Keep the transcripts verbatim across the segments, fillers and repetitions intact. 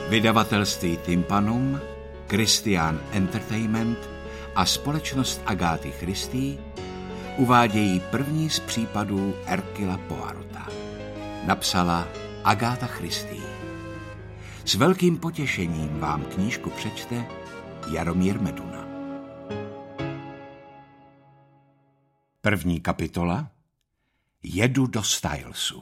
Vydavatelství Tympanum, Christian Entertainment a společnost Agáty Christie uvádějí první z případů Hercula Poirota. Napsala Agáta Christie. S velkým potěšením vám knížku přečte Jaromír Meduna. První kapitola. Jedu do Stylesu.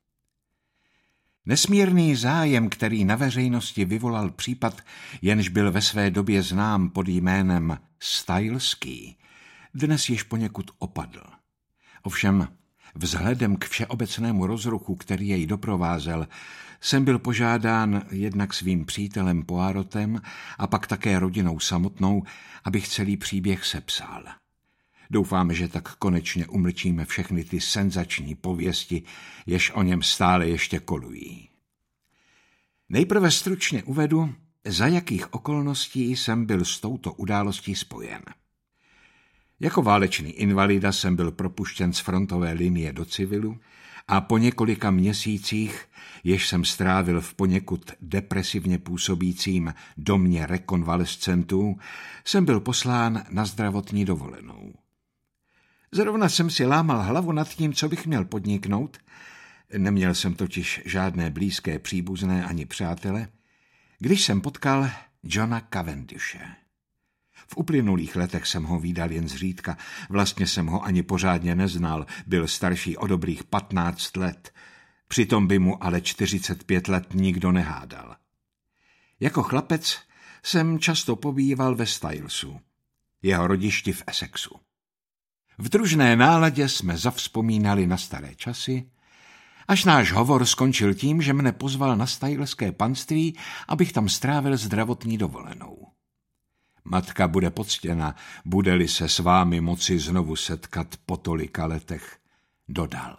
Nesmírný zájem, který na veřejnosti vyvolal případ, jenž byl ve své době znám pod jménem Styleský, dnes již poněkud opadl. Ovšem, vzhledem k všeobecnému rozruchu, který jej doprovázel, jsem byl požádán jednak svým přítelem Poirotem a pak také rodinou samotnou, abych celý příběh sepsal. Doufám, že tak konečně umlčíme všechny ty senzační pověsti, jež o něm stále ještě kolují. Nejprve stručně uvedu, za jakých okolností jsem byl s touto událostí spojen. Jako válečný invalida jsem byl propuštěn z frontové linie do civilu a po několika měsících, jež jsem strávil v poněkud depresivně působícím domě rekonvalescentů, jsem byl poslán na zdravotní dovolenou. Zrovna jsem si lámal hlavu nad tím, co bych měl podniknout. Neměl jsem totiž žádné blízké příbuzné ani přátele, když jsem potkal Johna Cavendishe. V uplynulých letech jsem ho vídal jen zřídka, vlastně jsem ho ani pořádně neznal, byl starší o dobrých patnáct let, přitom by mu ale čtyřicet pět let nikdo nehádal. Jako chlapec jsem často pobýval ve Stylesu, jeho rodišti v Essexu. V družné náladě jsme zavzpomínali na staré časy, až náš hovor skončil tím, že mne pozval na styleské panství, abych tam strávil zdravotní dovolenou. Matka bude poctěna, bude-li se s vámi moci znovu setkat po tolika letech, dodal.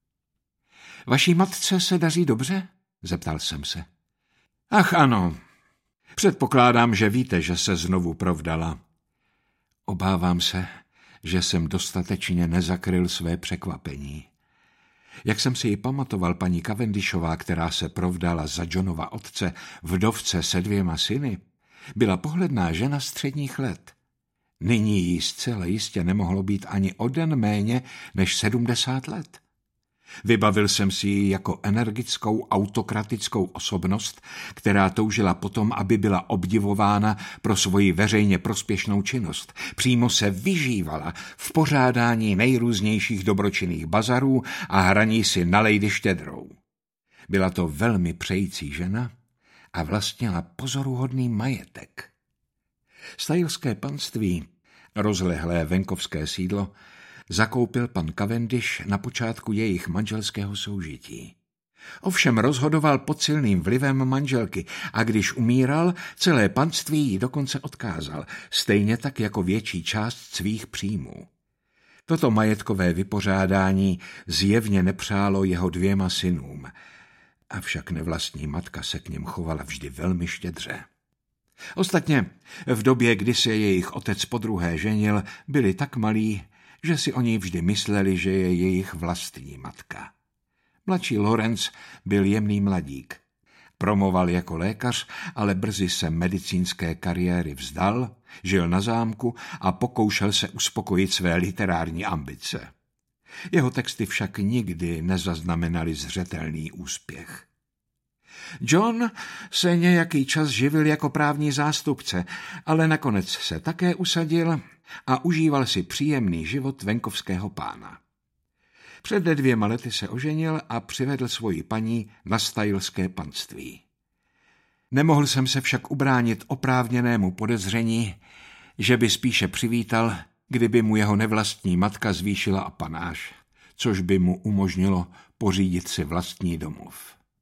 Vaší matce se daří dobře? Zeptal jsem se. Ach ano, předpokládám, že víte, že se znovu provdala. Obávám se, že jsem dostatečně nezakryl své překvapení. Jak jsem si ji pamatoval, paní Cavendishová, která se provdala za Johnova otce, vdovce se dvěma syny, byla pohledná žena středních let. Nyní jí zcela jistě nemohlo být ani o den méně než sedmdesát let. Vybavil jsem si ji jako energickou autokratickou osobnost, která toužila potom, aby byla obdivována pro svoji veřejně prospěšnou činnost. Přímo se vyžívala v pořádání nejrůznějších dobročinných bazarů a hraní si na lejdy štědrou. Byla to velmi přející žena a vlastnila pozoruhodný majetek. Styleské panství, rozlehlé venkovské sídlo, zakoupil pan Cavendish na počátku jejich manželského soužití. Ovšem rozhodoval pod silným vlivem manželky a když umíral, celé panství ji dokonce odkázal, stejně tak jako větší část svých příjmů. Toto majetkové vypořádání zjevně nepřálo jeho dvěma synům, avšak nevlastní matka se k něm chovala vždy velmi štědře. Ostatně v době, kdy se jejich otec podruhé ženil, byli tak malí, že si oni vždy mysleli, že je jejich vlastní matka. Mladší Lorenz byl jemný mladík. Promoval jako lékař, ale brzy se medicínské kariéry vzdal, žil na zámku a pokoušel se uspokojit své literární ambice. Jeho texty však nikdy nezaznamenaly zřetelný úspěch. John se nějaký čas živil jako právní zástupce, ale nakonec se také usadil a užíval si příjemný život venkovského pána. Před dvěma lety se oženil a přivedl svoji paní na styleské panství. Nemohl jsem se však ubránit oprávněnému podezření, že by spíše přivítal, kdyby mu jeho nevlastní matka zvýšila apanáž, což by mu umožnilo pořídit si vlastní domov.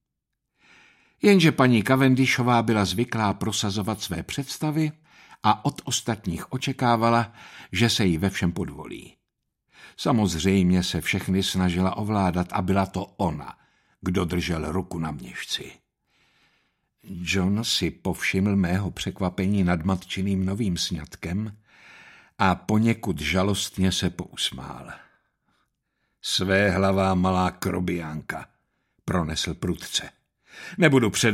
Jenže paní Cavendishová byla zvyklá prosazovat své představy a od ostatních očekávala, že se jí ve všem podvolí. Samozřejmě se všechny snažila ovládat a byla to ona, kdo držel ruku na měšci. John si povšiml mého překvapení nad matčiným novým sňatkem a poněkud žalostně se pousmál. Svéhlavá malá krobiánka, pronesl prudce. Nebudu před